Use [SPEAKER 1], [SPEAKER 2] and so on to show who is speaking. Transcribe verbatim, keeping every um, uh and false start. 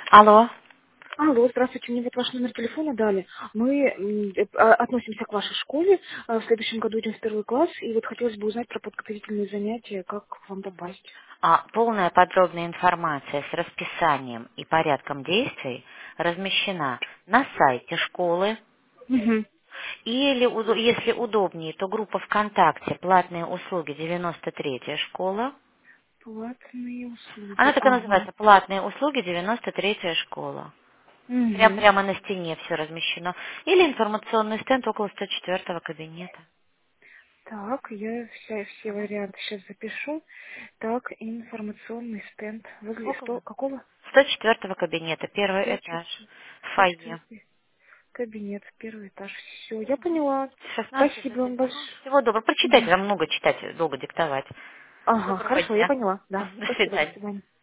[SPEAKER 1] Алло.
[SPEAKER 2] Алло, здравствуйте, мне вот ваш номер телефона дали. Мы м, э, а, относимся к вашей школе, а, в следующем году идем в первый класс, и вот хотелось бы узнать про подготовительные занятия, как к вам попасть.
[SPEAKER 1] А, полная подробная информация с расписанием и порядком действий размещена на сайте школы.
[SPEAKER 2] Угу.
[SPEAKER 1] Или, удо- если удобнее, то группа ВКонтакте «Платные услуги девяносто третья школа».
[SPEAKER 2] Платные
[SPEAKER 1] Она
[SPEAKER 2] услуги,
[SPEAKER 1] так и
[SPEAKER 2] ага.
[SPEAKER 1] называется «Платные услуги девяносто третья школа». Прям,
[SPEAKER 2] Угу.
[SPEAKER 1] прямо на стене все размещено. Или информационный стенд около сто четвёртого кабинета.
[SPEAKER 2] Так, я все, все варианты сейчас запишу. Так, информационный стенд. Возле сто,
[SPEAKER 1] Около
[SPEAKER 2] какого?
[SPEAKER 1] сто четвёртого кабинета, первый
[SPEAKER 2] сто
[SPEAKER 1] этаж, фойе.
[SPEAKER 2] четвертый кабинет, первый этаж. Все, я поняла.
[SPEAKER 1] шестнадцать
[SPEAKER 2] Спасибо
[SPEAKER 1] запятая.
[SPEAKER 2] вам
[SPEAKER 1] Ага. Всего доброго.
[SPEAKER 2] большое.
[SPEAKER 1] Прочитайте, там много читать, долго диктовать.
[SPEAKER 2] Ага,
[SPEAKER 1] Доброго
[SPEAKER 2] хорошо, я
[SPEAKER 1] дня.
[SPEAKER 2] поняла. Да,
[SPEAKER 1] До
[SPEAKER 2] спасибо, до
[SPEAKER 1] свидания.
[SPEAKER 2] свидания.